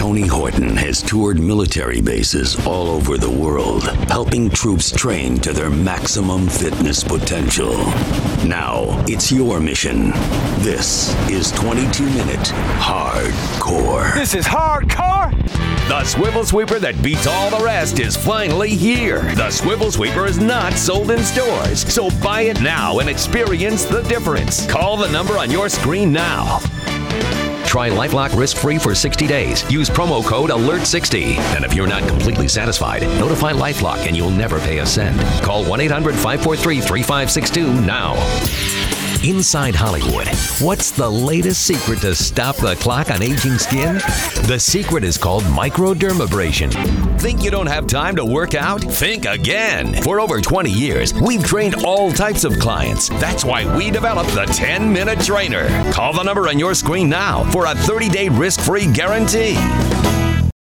Tony Horton has toured military bases all over the world, helping troops train to their maximum fitness potential. Now, it's your mission. This is 22-Minute Hardcore. This is hardcore! The Swivel Sweeper that beats all the rest is finally here. The Swivel Sweeper is not sold in stores, so buy it now and experience the difference. Call the number on your screen now. Try LifeLock risk-free for 60 days. Use promo code ALERT60. And if you're not completely satisfied, notify LifeLock and you'll never pay a cent. Call 1-800-543-3562 now. Inside Hollywood, what's the latest secret to stop the clock on aging skin? The secret is called microdermabrasion. Think you don't have time to work out? Think again. For over 20 years, we've trained all types of clients. That's why we developed the 10-Minute Trainer. Call the number on your screen now for a 30-day risk-free guarantee.